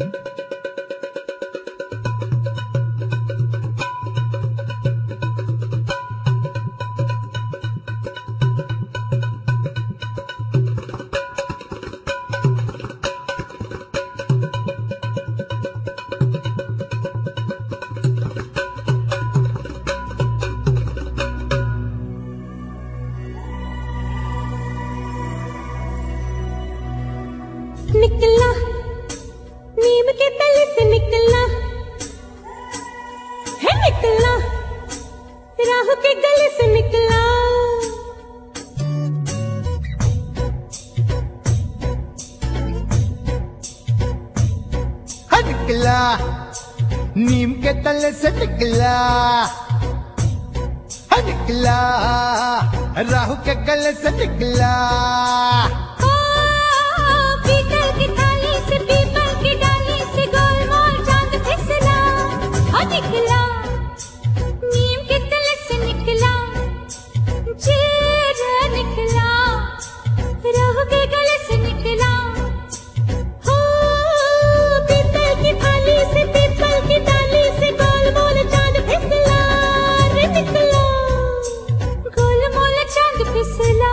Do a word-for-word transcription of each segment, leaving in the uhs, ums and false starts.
निकला नीम के तले से निकला है, निकला राहु के गले से निकला। है निकला नीम के तले से निकला, है निकला राहु के गले से निकला। निकला नीम के तले से निकला, चेहरा निकला राहु के गले से निकला। हो पीपल की थाली से, पीपल की डाली से गोल मोल चांद फिसला रे, निकला गोल मोल चांद फिसला।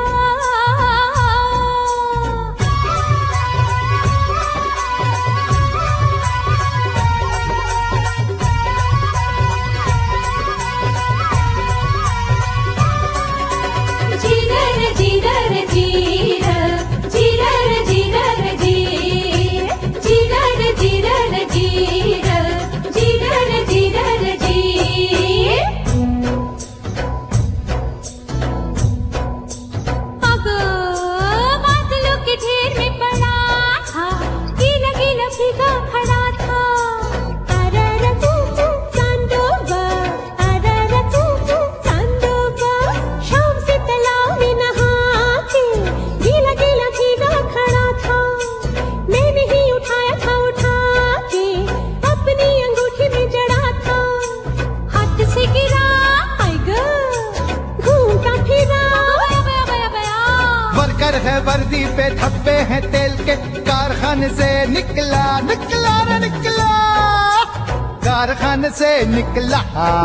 है वर्दी पे धब्बे हैं तेल के, कारखाने से निकला निकला रे निकला, कारखाने से निकला।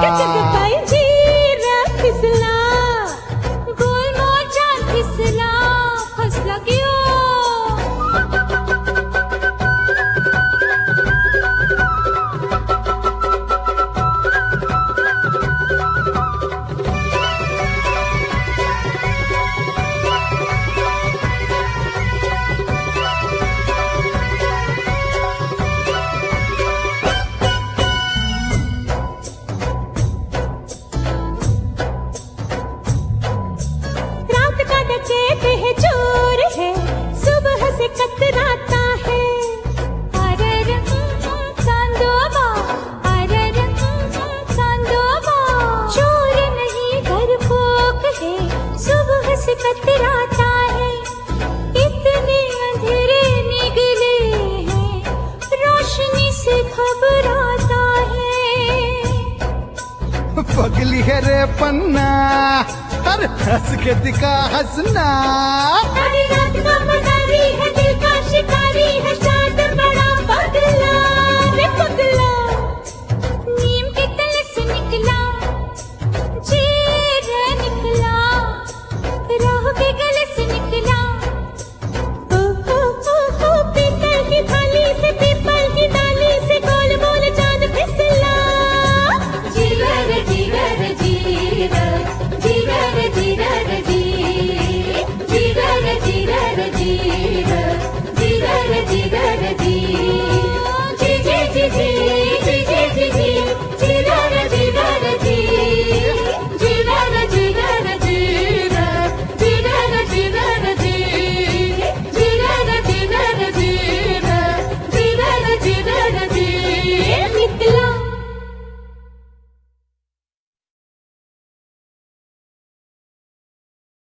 फिसला गोल मोल चांद फिसला, फसला क्यों? कतराता है अरर चांदोबा, अरर चांदोबा, चोर नहीं डरपोक है, सुबह से कतराता है। इतने अंधेरे निकले हैं, रोशनी से घबराता है। पगली है रे पन्ना, हर हंस के दिखा हंसना।